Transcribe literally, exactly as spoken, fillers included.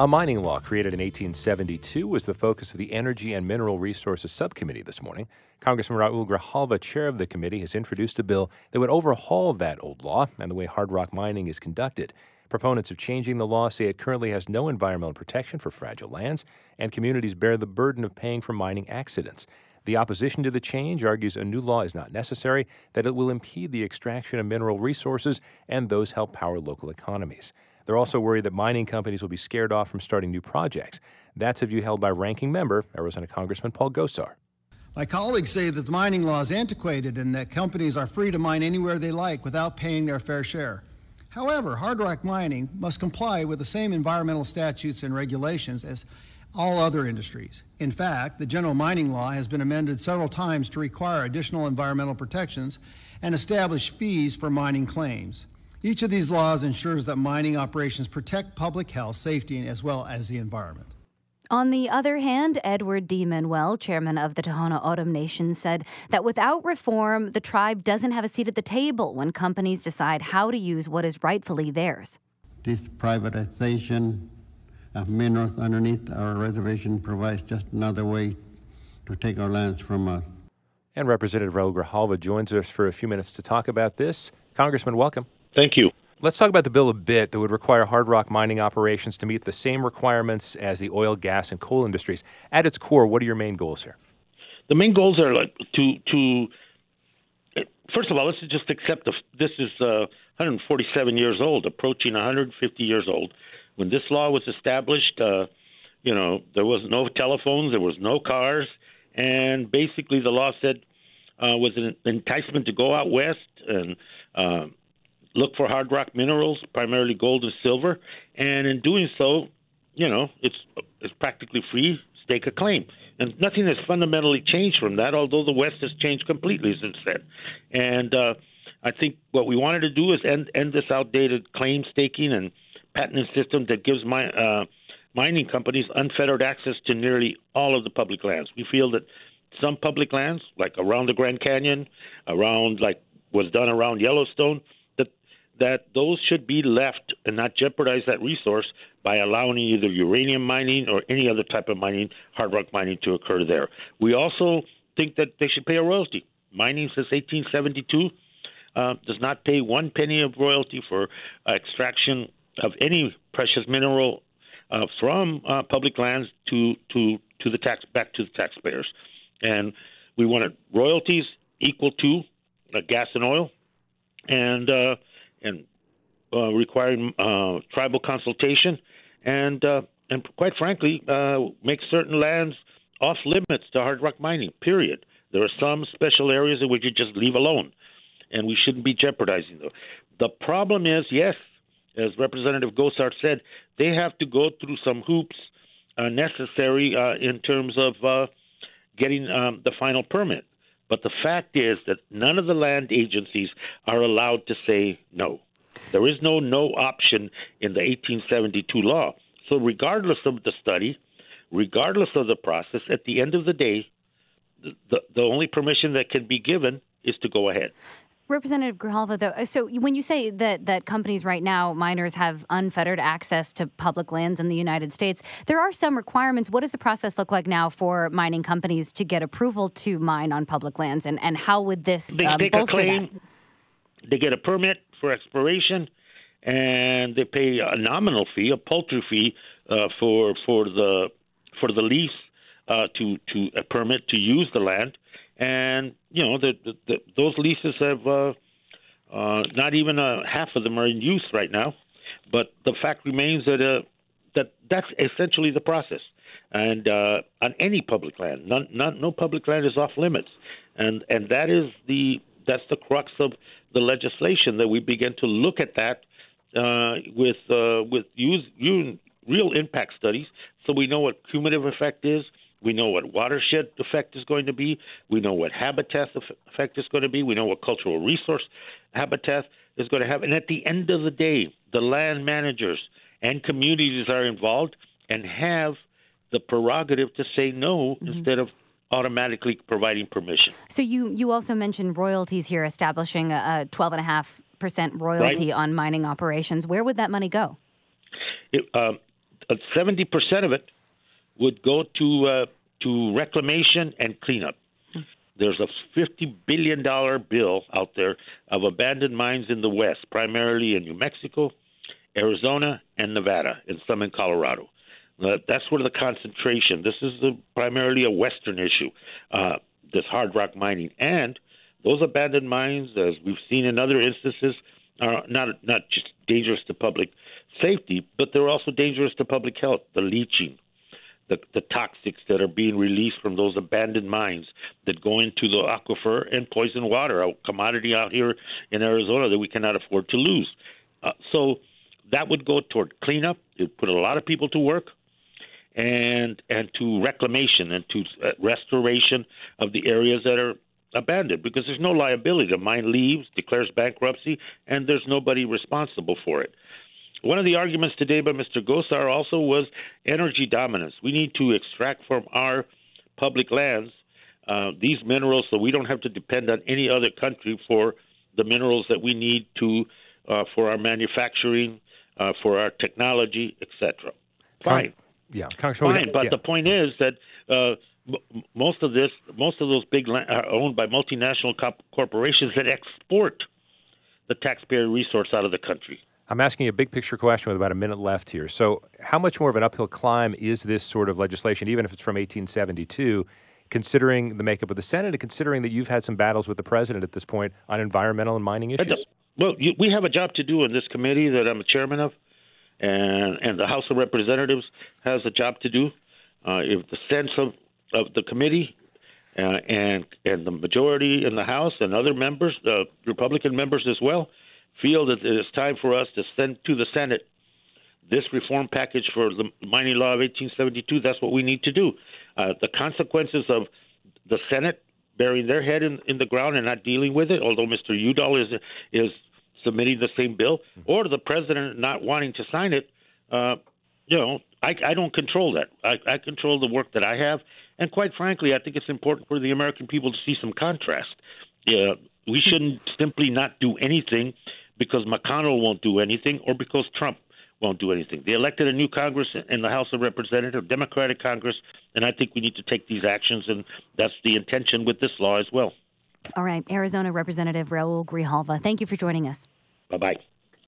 A mining law created in eighteen seventy-two was the focus of the Energy and Mineral Resources Subcommittee this morning. Congressman Raul Grijalva, chair of the committee, has introduced a bill that would overhaul that old law and the way hard rock mining is conducted. Proponents of changing the law say it currently has no environmental protection for fragile lands, and communities bear the burden of paying for mining accidents. The opposition to the change argues a new law is not necessary, that it will impede the extraction of mineral resources, and those help power local economies. They're also worried that mining companies will be scared off from starting new projects. That's a view held by ranking member, Arizona Congressman Paul Gosar. My colleagues say that the mining law is antiquated and that companies are free to mine anywhere they like without paying their fair share. However, hard rock mining must comply with the same environmental statutes and regulations as all other industries. In fact, the general mining law has been amended several times to require additional environmental protections and establish fees for mining claims. Each of these laws ensures that mining operations protect public health, safety, as well as the environment. On the other hand, Edward D. Manuel, chairman of the Tohono O'odham Nation, said that without reform, the tribe doesn't have a seat at the table when companies decide how to use what is rightfully theirs. This privatization of minerals underneath our reservation provides just another way to take our lands from us. And Representative Raul Grijalva joins us for a few minutes to talk about this. Congressman, welcome. Thank you. Let's talk about the bill a bit that would require hard rock mining operations to meet the same requirements as the oil, gas, and coal industries. At its core, what are your main goals here? The main goals are like to to first of all, let's just accept the, this is uh, one hundred forty-seven years old, approaching one hundred fifty years old. When this law was established, uh, you know, there was no telephones, there was no cars, and basically the law said uh, was an enticement to go out west and uh, look for hard rock minerals, primarily gold and silver, and in doing so, you know, it's it's practically free, stake a claim. And nothing has fundamentally changed from that, although the West has changed completely since then. And uh, I think what we wanted to do is end, end this outdated claim staking and patenting system that gives my, uh, mining companies unfettered access to nearly all of the public lands. We feel that some public lands, like around the Grand Canyon, around like was done around Yellowstone, that those should be left and not jeopardize that resource by allowing either uranium mining or any other type of mining, hard rock mining, to occur there. We also think that they should pay a royalty. Mining since eighteen seventy-two uh, does not pay one penny of royalty for uh, extraction of any precious mineral uh, from uh, public lands to to to the tax back to the taxpayers. And we wanted royalties equal to uh, gas and oil, and uh, and uh, requiring uh, tribal consultation, and uh, and quite frankly, uh, make certain lands off limits to hard rock mining, period. There are some special areas in which you just leave alone, and we shouldn't be jeopardizing them. The problem is, yes, as Representative Gosar said, they have to go through some hoops uh, necessary uh, in terms of uh, getting um, the final permit. But the fact is that none of the land agencies are allowed to say no. There is no no option in the eighteen seventy-two law. So regardless of the study, regardless of the process, at the end of the day, the, the, the only permission that can be given is to go ahead. Representative Grijalva, though, so when you say that, that companies right now, miners, have unfettered access to public lands in the United States, there are some requirements. What does the process look like now for mining companies to get approval to mine on public lands, and, and how would this they um, take bolster a claim, that? They get a permit for exploration, and they pay a nominal fee, a paltry fee, uh, for for the for the lease uh, to to a permit to use the land. And, you know, the, the, the, those leases have uh, uh, not even uh, half of them are in use right now. But the fact remains that uh, that that's essentially the process. And uh, on any public land, none, none, no public land is off limits. And and that is the that's the crux of the legislation, that we begin to look at that uh, with uh, with use, use real impact studies, so we know what cumulative effect is. We know what watershed effect is going to be. We know what habitat effect is going to be. We know what cultural resource habitat is going to have. And at the end of the day, the land managers and communities are involved and have the prerogative to say no mm-hmm. instead of automatically providing permission. So you, you also mentioned royalties here, establishing a twelve point five percent royalty right. on mining operations. Where would that money go? It, uh, uh, seventy percent of it would go to uh, to reclamation and cleanup. There's a fifty billion dollars bill out there of abandoned mines in the West, primarily in New Mexico, Arizona, and Nevada, and some in Colorado. Uh, that's where the concentration. This is the, primarily a Western issue, uh, this hard rock mining. And those abandoned mines, as we've seen in other instances, are not not just dangerous to public safety, but they're also dangerous to public health. The leaching, the, the toxics that are being released from those abandoned mines that go into the aquifer and poison water, a commodity out here in Arizona that we cannot afford to lose. Uh, so that would go toward cleanup. It would put a lot of people to work, and and to reclamation and to uh, restoration of the areas that are abandoned, because there's no liability. The mine leaves, declares bankruptcy, and there's nobody responsible for it. One of the arguments today by Mister Gosar also was energy dominance. We need to extract from our public lands uh, these minerals so we don't have to depend on any other country for the minerals that we need to uh, for our manufacturing, uh, for our technology, et cetera. Fine. Con- yeah, Congressman, Fine, but yeah. the point is that uh, m- most of this, most of those big land are owned by multinational cop- corporations that export the taxpayer resource out of the country. I'm asking you a big picture question with about a minute left here. So how much more of an uphill climb is this sort of legislation, even if it's from eighteen seventy-two, considering the makeup of the Senate and considering that you've had some battles with the president at this point on environmental and mining issues? Well, you, we have a job to do in this committee that I'm a chairman of, and, and the House of Representatives has a job to do. Uh, if the sense of, of the committee uh, and and the majority in the House and other members, uh, Republican members as well, feel that it is time for us to send to the Senate this reform package for the mining law of eighteen seventy-two, that's what we need to do. Uh, the consequences of the Senate burying their head in, in the ground and not dealing with it, although Mister Udall is is submitting the same bill, or the president not wanting to sign it, uh, you know, I, I don't control that. I, I control the work that I have, and quite frankly, I think it's important for the American people to see some contrast. Yeah, we shouldn't simply not do anything because McConnell won't do anything or because Trump won't do anything. They elected a new Congress in the House of Representatives, Democratic Congress, and I think we need to take these actions, and that's the intention with this law as well. All right. Arizona Representative Raul Grijalva, thank you for joining us. Bye-bye.